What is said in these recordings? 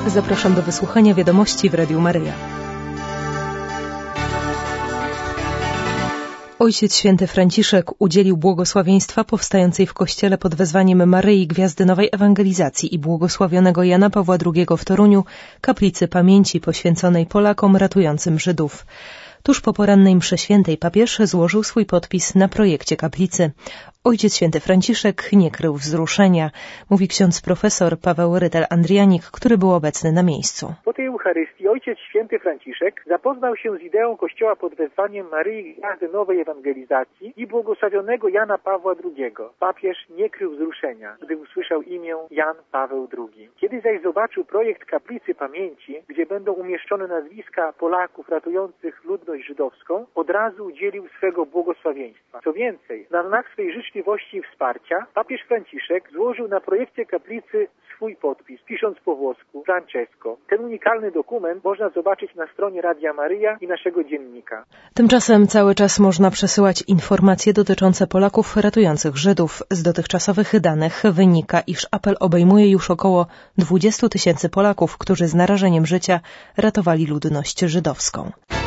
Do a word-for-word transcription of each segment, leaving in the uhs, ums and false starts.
Zapraszam do wysłuchania wiadomości w Radiu Maryja. Ojciec Święty Franciszek udzielił błogosławieństwa powstającej w kościele pod wezwaniem Maryi Gwiazdy Nowej Ewangelizacji i błogosławionego Jana Pawła drugiego w Toruniu kaplicy pamięci poświęconej Polakom ratującym Żydów. Tuż po porannej mszy świętej papież złożył swój podpis na projekcie kaplicy. Ojciec Święty Franciszek nie krył wzruszenia, mówi ksiądz profesor Paweł Rytel-Andrianik, który był obecny na miejscu. Po tej Eucharystii Ojciec Święty Franciszek zapoznał się z ideą Kościoła pod wezwaniem Maryi Gwiazdy Nowej Ewangelizacji i błogosławionego Jana Pawła drugiego. Papież nie krył wzruszenia, gdy usłyszał imię Jan Paweł drugi. Kiedy zaś zobaczył projekt kaplicy pamięci, gdzie będą umieszczone nazwiska Polaków ratujących ludność żydowską, od razu udzielił swego błogosławieństwa. Co więcej, na znak swej życzliwości i wsparcia, papież Franciszek złożył na projekcie kaplicy swój podpis, pisząc po włosku Francesco. Ten unikalny dokument można zobaczyć na stronie Radia Maryja i naszego dziennika. Tymczasem cały czas można przesyłać informacje dotyczące Polaków ratujących Żydów. Z dotychczasowych danych wynika, iż apel obejmuje już około dwudziestu tysięcy Polaków, którzy z narażeniem życia ratowali ludność żydowską.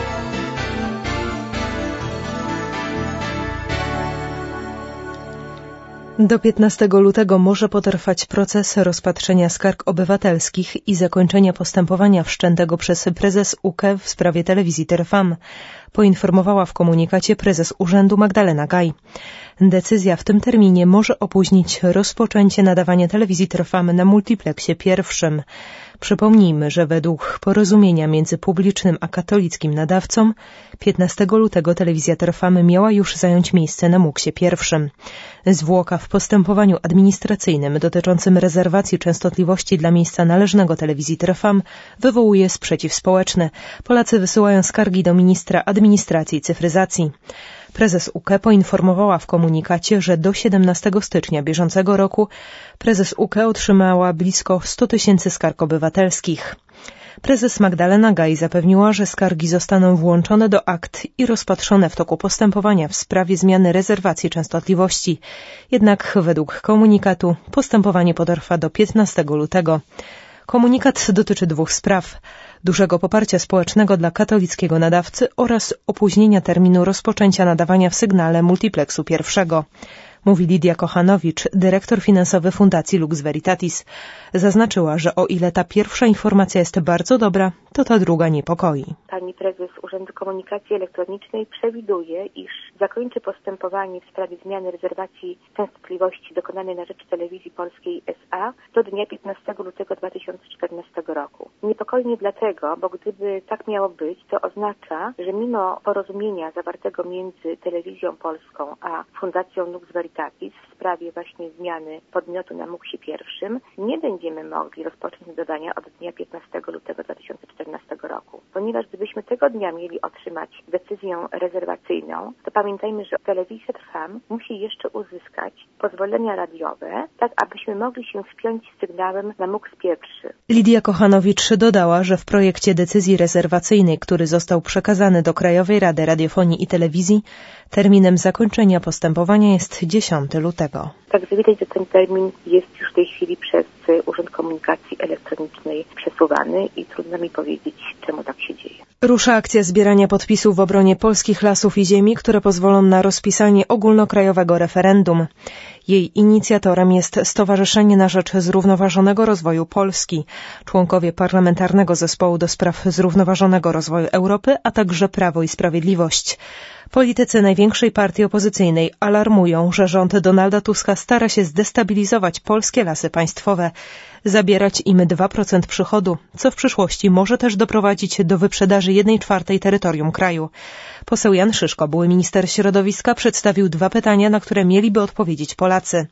Do piętnastego lutego może potrwać proces rozpatrzenia skarg obywatelskich i zakończenia postępowania wszczętego przez prezes U K E w sprawie telewizji Terfam, poinformowała w komunikacie prezes urzędu Magdalena Gaj. Decyzja w tym terminie może opóźnić rozpoczęcie nadawania telewizji Terfam na multipleksie pierwszym. Przypomnijmy, że według porozumienia między publicznym a katolickim nadawcą piętnastego lutego telewizja Terfam miała już zająć miejsce na muksie pierwszym. Zwłoka w postępowaniu administracyjnym dotyczącym rezerwacji częstotliwości dla miejsca należnego telewizji Terfam wywołuje sprzeciw społeczny. Polacy wysyłają skargi do ministra administracji i cyfryzacji. Prezes U K E poinformowała w komunikacie, że do siedemnastego stycznia bieżącego roku prezes U K E otrzymała blisko sto tysięcy skarg obywatelskich. Prezes Magdalena Gaj zapewniła, że skargi zostaną włączone do akt i rozpatrzone w toku postępowania w sprawie zmiany rezerwacji częstotliwości. Jednak według komunikatu postępowanie potrwa do piętnastego lutego. Komunikat dotyczy dwóch spraw: dużego poparcia społecznego dla katolickiego nadawcy oraz opóźnienia terminu rozpoczęcia nadawania w sygnale multipleksu pierwszego. Mówi Lidia Kochanowicz, dyrektor finansowy Fundacji Lux Veritatis. Zaznaczyła, że o ile ta pierwsza informacja jest bardzo dobra, to ta druga niepokoi. Pani prezes Urzędu Komunikacji Elektronicznej przewiduje, iż zakończy postępowanie w sprawie zmiany rezerwacji częstotliwości dokonanej na rzecz Telewizji Polskiej S A do dnia piętnastego lutego dwa tysiące czternastego roku. Niepokoi mnie dlatego, bo gdyby tak miało być, to oznacza, że mimo porozumienia zawartego między Telewizją Polską a Fundacją Lux Veritatis w sprawie właśnie zmiany podmiotu na muksie pierwszym, nie będziemy mogli rozpocząć nadawania od dnia piętnastego lutego dwa tysiące czternastego roku. Ponieważ gdybyśmy tego dnia mieli otrzymać decyzję rezerwacyjną, to pamiętajmy, że telewizja Trwam musi jeszcze uzyskać pozwolenia radiowe, tak abyśmy mogli się wpiąć z sygnałem na muks pierwszy. Lidia Kochanowicz dodała, że w projekcie decyzji rezerwacyjnej, który został przekazany do Krajowej Rady Radiofonii i Telewizji, terminem zakończenia postępowania jest dziesiątego lutego. Także widać, że ten termin jest już w tej chwili przez Urząd Komunikacji Elektronicznej przesuwany i trudno mi powiedzieć, czemu tak się dzieje. Rusza akcja zbierania podpisów w obronie polskich lasów i ziemi, które pozwolą na rozpisanie ogólnokrajowego referendum. Jej inicjatorem jest Stowarzyszenie na rzecz Zrównoważonego Rozwoju Polski, członkowie Parlamentarnego Zespołu do Spraw Zrównoważonego Rozwoju Europy, a także Prawo i Sprawiedliwość. Politycy największej partii opozycyjnej alarmują, że rząd Donalda Tuska stara się zdestabilizować polskie lasy państwowe, zabierać im dwa procent przychodu, co w przyszłości może też doprowadzić do wyprzedaży jednej czwartej terytorium kraju. Poseł Jan Szyszko, były minister środowiska, przedstawił dwa pytania, na które mieliby odpowiedzieć Polacy.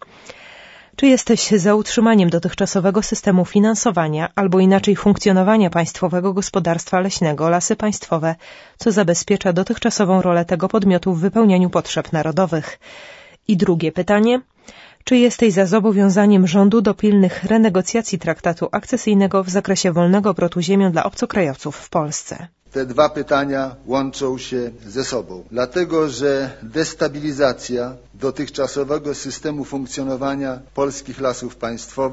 Czy jesteś za utrzymaniem dotychczasowego systemu finansowania albo inaczej funkcjonowania państwowego gospodarstwa leśnego Lasy Państwowe, co zabezpiecza dotychczasową rolę tego podmiotu w wypełnianiu potrzeb narodowych? I drugie pytanie. Czy jesteś za zobowiązaniem rządu do pilnych renegocjacji traktatu akcesyjnego w zakresie wolnego obrotu ziemią dla obcokrajowców w Polsce? Te dwa pytania łączą się ze sobą, dlatego że destabilizacja dotychczasowego systemu funkcjonowania polskich lasów państwowych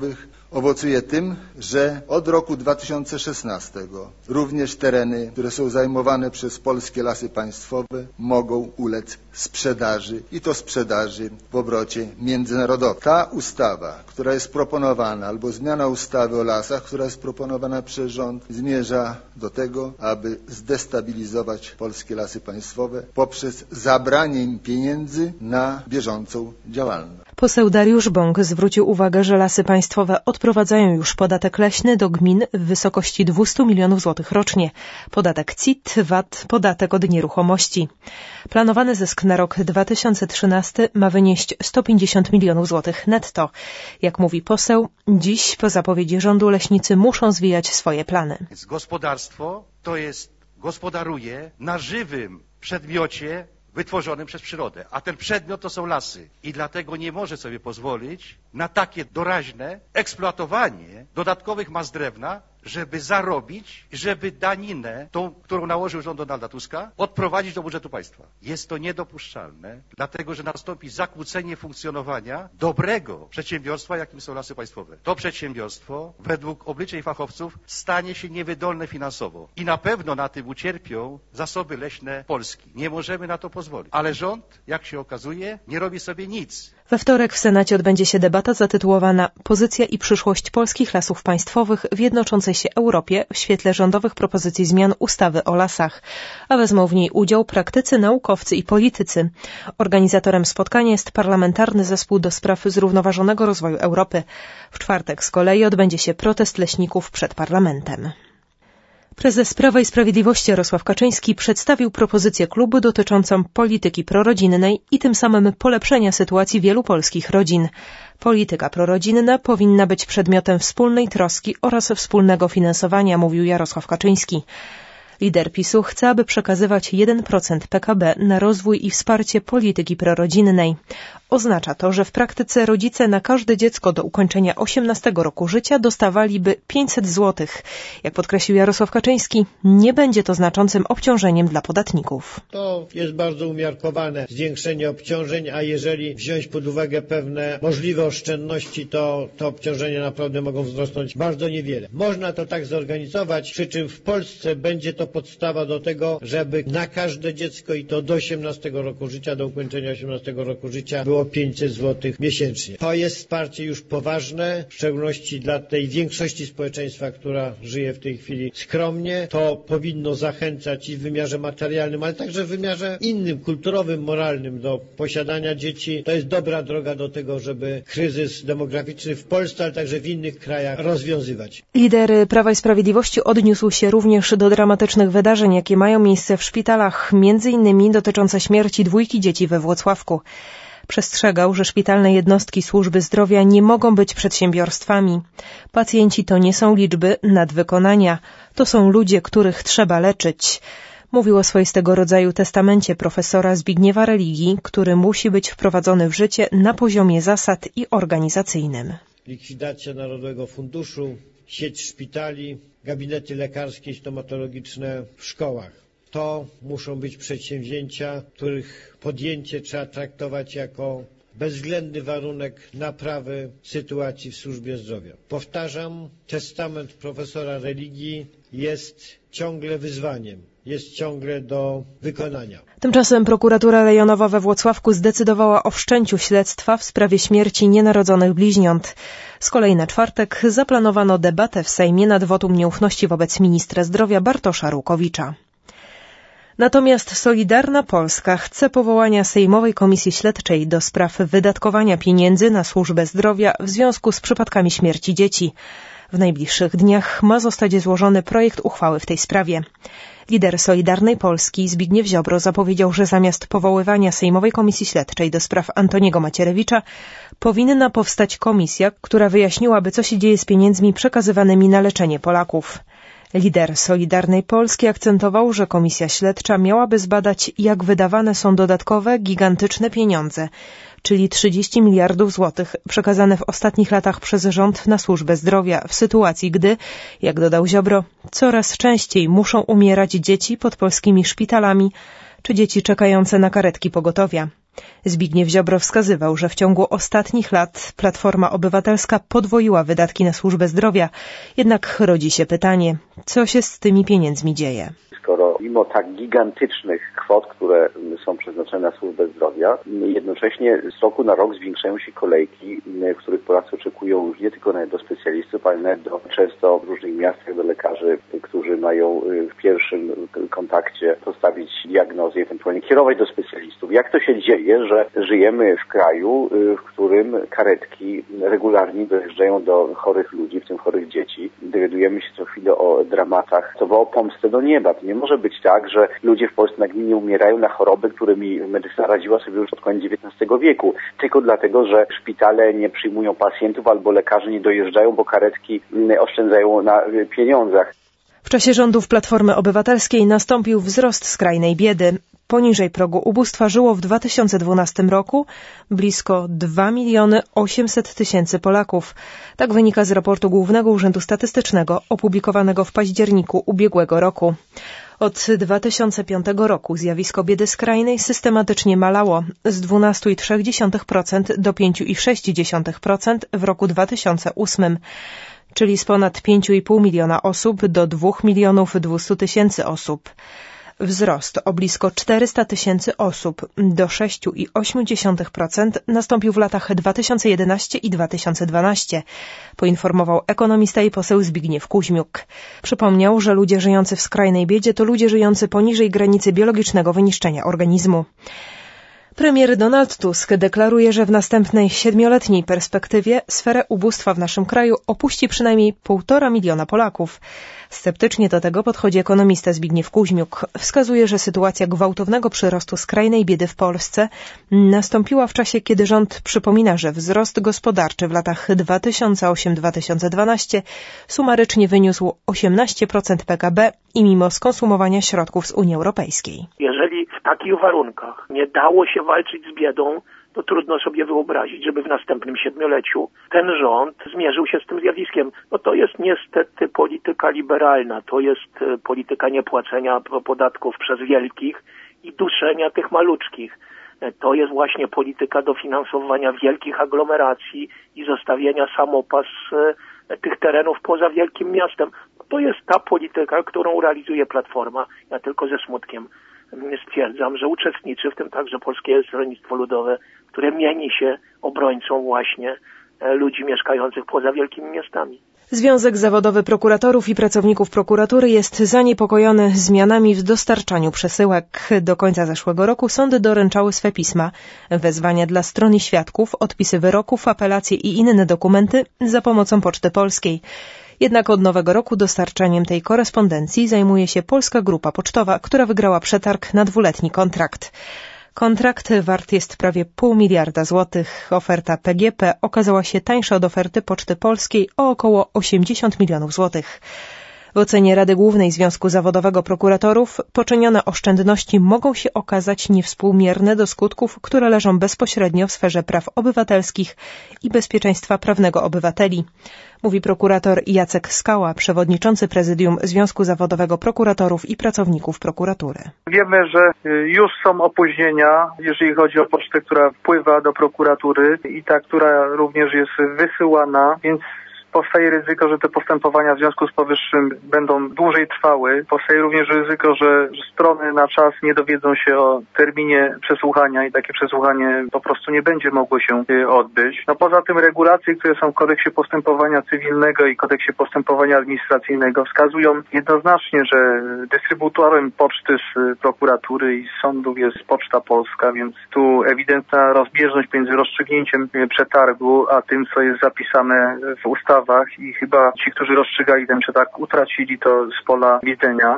owocuje tym, że od roku dwa tysiące szesnastego również tereny, które są zajmowane przez polskie Lasy Państwowe, mogą ulec sprzedaży i to sprzedaży w obrocie międzynarodowym. Ta ustawa, która jest proponowana, albo zmiana ustawy o lasach, która jest proponowana przez rząd, zmierza do tego, aby zdestabilizować polskie Lasy Państwowe poprzez zabranie im pieniędzy na bieżącą działalność. Poseł Dariusz Bąk zwrócił uwagę, że Lasy Państwowe odprowadzają już podatek leśny do gmin w wysokości dwieście milionów złotych rocznie. Podatek C I T, V A T, podatek od nieruchomości. Planowany zysk na rok dwa tysiące trzynasty ma wynieść sto pięćdziesiąt milionów złotych netto. Jak mówi poseł, dziś po zapowiedzi rządu leśnicy muszą zwijać swoje plany. Gospodarstwo to jest, gospodaruje na żywym przedmiocie wytworzonym przez przyrodę, a ten przedmiot to są lasy i dlatego nie może sobie pozwolić na takie doraźne eksploatowanie dodatkowych mas drewna, żeby zarobić, żeby daninę, tą, którą nałożył rząd Donalda Tuska, odprowadzić do budżetu państwa. Jest to niedopuszczalne, dlatego że nastąpi zakłócenie funkcjonowania dobrego przedsiębiorstwa, jakim są Lasy Państwowe. To przedsiębiorstwo, według obliczeń fachowców, stanie się niewydolne finansowo i na pewno na tym ucierpią zasoby leśne Polski. Nie możemy na to pozwolić. Ale rząd, jak się okazuje, nie robi sobie nic. We wtorek w Senacie odbędzie się debata zatytułowana Pozycja i przyszłość polskich lasów państwowych w jednoczącej się Europie w świetle rządowych propozycji zmian ustawy o lasach, a wezmą w niej udział praktycy, naukowcy i politycy. Organizatorem spotkania jest Parlamentarny Zespół do Spraw Zrównoważonego Rozwoju Europy. W czwartek z kolei odbędzie się protest leśników przed parlamentem. Prezes Prawa i Sprawiedliwości Jarosław Kaczyński przedstawił propozycję klubu dotyczącą polityki prorodzinnej i tym samym polepszenia sytuacji wielu polskich rodzin. Polityka prorodzinna powinna być przedmiotem wspólnej troski oraz wspólnego finansowania, mówił Jarosław Kaczyński. Lider PiSu chce, aby przekazywać jeden procent P K B na rozwój i wsparcie polityki prorodzinnej. Oznacza to, że w praktyce rodzice na każde dziecko do ukończenia osiemnastego roku życia dostawaliby pięćset złotych. Jak podkreślił Jarosław Kaczyński, nie będzie to znaczącym obciążeniem dla podatników. To jest bardzo umiarkowane zwiększenie obciążeń, a jeżeli wziąć pod uwagę pewne możliwe oszczędności, to to obciążenia naprawdę mogą wzrosnąć bardzo niewiele. Można to tak zorganizować, przy czym w Polsce będzie to podstawa do tego, żeby na każde dziecko i to do osiemnastego roku życia, do ukończenia osiemnastego roku życia było pięćset złotych miesięcznie. To jest wsparcie już poważne, w szczególności dla tej większości społeczeństwa, która żyje w tej chwili skromnie. To powinno zachęcać i w wymiarze materialnym, ale także w wymiarze innym, kulturowym, moralnym do posiadania dzieci. To jest dobra droga do tego, żeby kryzys demograficzny w Polsce, ale także w innych krajach rozwiązywać. Lider Prawa i Sprawiedliwości odniósł się również do dramatycznych wydarzeń, jakie mają miejsce w szpitalach, między innymi dotyczące śmierci dwójki dzieci we Włocławku. Przestrzegał, że szpitalne jednostki służby zdrowia nie mogą być przedsiębiorstwami. Pacjenci to nie są liczby nadwykonania. To są ludzie, których trzeba leczyć. Mówił o swoistego rodzaju testamencie profesora Zbigniewa Religii, który musi być wprowadzony w życie na poziomie zasad i organizacyjnym. Likwidacja Narodowego Funduszu, sieć szpitali, gabinety lekarskie i stomatologiczne w szkołach. To muszą być przedsięwzięcia, których podjęcie trzeba traktować jako bezwzględny warunek naprawy sytuacji w służbie zdrowia. Powtarzam, testament profesora Religii jest ciągle wyzwaniem, jest ciągle do wykonania. Tymczasem prokuratura rejonowa we Włocławku zdecydowała o wszczęciu śledztwa w sprawie śmierci nienarodzonych bliźniąt. Z kolei na czwartek zaplanowano debatę w Sejmie nad wotum nieufności wobec ministra zdrowia Bartosza Rukowicza. Natomiast Solidarna Polska chce powołania Sejmowej Komisji Śledczej do spraw wydatkowania pieniędzy na służbę zdrowia w związku z przypadkami śmierci dzieci. W najbliższych dniach ma zostać złożony projekt uchwały w tej sprawie. Lider Solidarnej Polski Zbigniew Ziobro zapowiedział, że zamiast powoływania Sejmowej Komisji Śledczej do spraw Antoniego Macierewicza powinna powstać komisja, która wyjaśniłaby, co się dzieje z pieniędzmi przekazywanymi na leczenie Polaków. Lider Solidarnej Polski akcentował, że komisja śledcza miałaby zbadać, jak wydawane są dodatkowe, gigantyczne pieniądze, czyli trzydzieści miliardów złotych przekazane w ostatnich latach przez rząd na służbę zdrowia w sytuacji, gdy, jak dodał Ziobro, coraz częściej muszą umierać dzieci pod polskimi szpitalami czy dzieci czekające na karetki pogotowia. Zbigniew Ziobro wskazywał, że w ciągu ostatnich lat Platforma Obywatelska podwoiła wydatki na służbę zdrowia. Jednak rodzi się pytanie, co się z tymi pieniędzmi dzieje? Skoro mimo tak gigantycznych kwot, które są przeznaczone na służbę zdrowia, jednocześnie z roku na rok zwiększają się kolejki, w których Polacy oczekują już nie tylko nawet do specjalistów, ale nawet do, często w różnych miastach do lekarzy, którzy mają w pierwszym kontakcie postawić diagnozę, ewentualnie kierować do specjalistów. Jak to się dzieje, że żyjemy w kraju, w którym karetki regularnie dojeżdżają do chorych ludzi, w tym chorych dzieci. Dowiadujemy się co chwilę o dramatach, co woła pomstę do nieba. To nie może być tak, że ludzie w Polsce nagminnie umierają na choroby, którymi medycyna radziła sobie już od końca dziewiętnastego wieku. Tylko dlatego, że szpitale nie przyjmują pacjentów albo lekarze nie dojeżdżają, bo karetki oszczędzają na pieniądzach. W czasie rządów Platformy Obywatelskiej nastąpił wzrost skrajnej biedy. Poniżej progu ubóstwa żyło w dwa tysiące dwunastym roku blisko dwa miliony osiemset tysięcy Polaków. Tak wynika z raportu Głównego Urzędu Statystycznego opublikowanego w październiku ubiegłego roku. Od dwa tysiące piątego roku zjawisko biedy skrajnej systematycznie malało z dwanaście przecinek trzy procent do pięć przecinek sześć procent w roku dwa tysiące ósmym, czyli z ponad pięć i pół miliona osób do dwa miliony dwieście tysięcy osób. Wzrost o blisko czterysta tysięcy osób do sześć przecinek osiem procent nastąpił w latach dwa tysiące jedenastym i dwa tysiące dwunastym, poinformował ekonomista i poseł Zbigniew Kuźmiuk. Przypomniał, że ludzie żyjący w skrajnej biedzie to ludzie żyjący poniżej granicy biologicznego wyniszczenia organizmu. Premier Donald Tusk deklaruje, że w następnej siedmioletniej perspektywie sferę ubóstwa w naszym kraju opuści przynajmniej półtora miliona Polaków. Sceptycznie do tego podchodzi ekonomista Zbigniew Kuźmiuk. Wskazuje, że sytuacja gwałtownego przyrostu skrajnej biedy w Polsce nastąpiła w czasie, kiedy rząd przypomina, że wzrost gospodarczy w latach dwa tysiące ósmym do dwa tysiące dwunastego sumarycznie wyniósł osiemnaście procent P K B i mimo skonsumowania środków z Unii Europejskiej. Jeżeli w takich warunkach nie dało się walczyć z biedą, to trudno sobie wyobrazić, żeby w następnym siedmioleciu ten rząd zmierzył się z tym zjawiskiem. No to jest niestety polityka liberalna, to jest polityka niepłacenia podatków przez wielkich i duszenia tych maluczkich. To jest właśnie polityka dofinansowania wielkich aglomeracji i zostawienia samopas tych terenów poza wielkim miastem. To jest ta polityka, którą realizuje Platforma. Ja tylko ze smutkiem stwierdzam, że uczestniczy w tym także Polskie Stronnictwo Ludowe, które mieni się obrońcą właśnie ludzi mieszkających poza wielkimi miastami. Związek Zawodowy Prokuratorów i Pracowników Prokuratury jest zaniepokojony zmianami w dostarczaniu przesyłek. Do końca zeszłego roku sądy doręczały swe pisma, wezwania dla stron i świadków, odpisy wyroków, apelacje i inne dokumenty za pomocą Poczty Polskiej. Jednak od nowego roku dostarczaniem tej korespondencji zajmuje się Polska Grupa Pocztowa, która wygrała przetarg na dwuletni kontrakt. Kontrakt wart jest prawie pół miliarda złotych. Oferta P G P okazała się tańsza od oferty Poczty Polskiej o około osiemdziesiąt milionów złotych. W ocenie Rady Głównej Związku Zawodowego Prokuratorów poczynione oszczędności mogą się okazać niewspółmierne do skutków, które leżą bezpośrednio w sferze praw obywatelskich i bezpieczeństwa prawnego obywateli, mówi prokurator Jacek Skała, przewodniczący Prezydium Związku Zawodowego Prokuratorów i Pracowników Prokuratury. Wiemy, że już są opóźnienia, jeżeli chodzi o pocztę, która wpływa do prokuratury i ta, która również jest wysyłana, więc powstaje ryzyko, że te postępowania w związku z powyższym będą dłużej trwały. Powstaje również ryzyko, że strony na czas nie dowiedzą się o terminie przesłuchania i takie przesłuchanie po prostu nie będzie mogło się odbyć. No poza tym regulacje, które są w kodeksie postępowania cywilnego i kodeksie postępowania administracyjnego wskazują jednoznacznie, że dystrybutorem poczty z prokuratury i z sądów jest Poczta Polska, więc tu ewidentna rozbieżność między rozstrzygnięciem przetargu, a tym, co jest zapisane w ustawie i chyba ci, którzy rozstrzygali ten przetarg, utracili to z pola widzenia.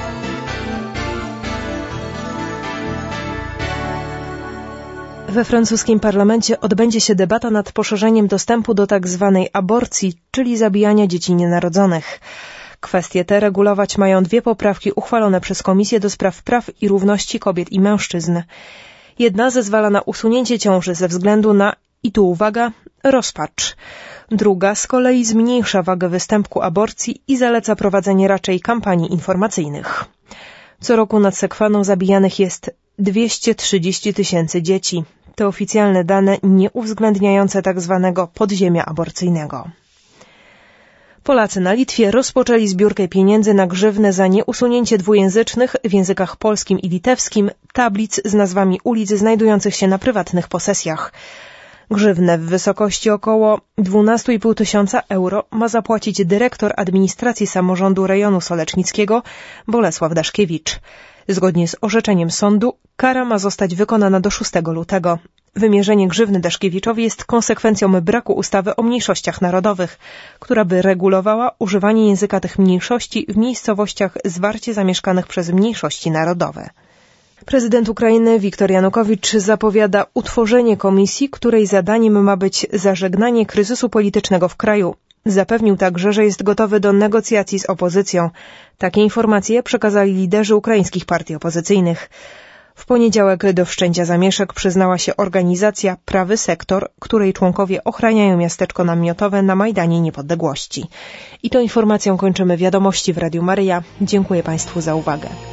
We francuskim parlamencie odbędzie się debata nad poszerzeniem dostępu do tak zwanej aborcji, czyli zabijania dzieci nienarodzonych. Kwestie te regulować mają dwie poprawki uchwalone przez Komisję do Spraw Praw i Równości Kobiet i Mężczyzn. Jedna zezwala na usunięcie ciąży ze względu na, i tu uwaga, rozpacz. Druga z kolei zmniejsza wagę występku aborcji i zaleca prowadzenie raczej kampanii informacyjnych. Co roku nad Sekwaną zabijanych jest dwieście trzydzieści tysięcy dzieci. To oficjalne dane nie uwzględniające tzw. podziemia aborcyjnego. Polacy na Litwie rozpoczęli zbiórkę pieniędzy na grzywnę za nieusunięcie dwujęzycznych w językach polskim i litewskim tablic z nazwami ulic znajdujących się na prywatnych posesjach. Grzywnę w wysokości około dwanaście i pół tysiąca euro ma zapłacić dyrektor administracji samorządu rejonu solecznickiego Bolesław Daszkiewicz. Zgodnie z orzeczeniem sądu kara ma zostać wykonana do szóstego lutego. Wymierzenie grzywny Daszkiewiczowi jest konsekwencją braku ustawy o mniejszościach narodowych, która by regulowała używanie języka tych mniejszości w miejscowościach zwarcie zamieszkanych przez mniejszości narodowe. Prezydent Ukrainy Wiktor Janukowicz zapowiada utworzenie komisji, której zadaniem ma być zażegnanie kryzysu politycznego w kraju. Zapewnił także, że jest gotowy do negocjacji z opozycją. Takie informacje przekazali liderzy ukraińskich partii opozycyjnych. W poniedziałek do wszczęcia zamieszek przyznała się organizacja Prawy Sektor, której członkowie ochraniają miasteczko namiotowe na Majdanie Niepodległości. I tą informacją kończymy wiadomości w Radiu Maryja. Dziękuję Państwu za uwagę.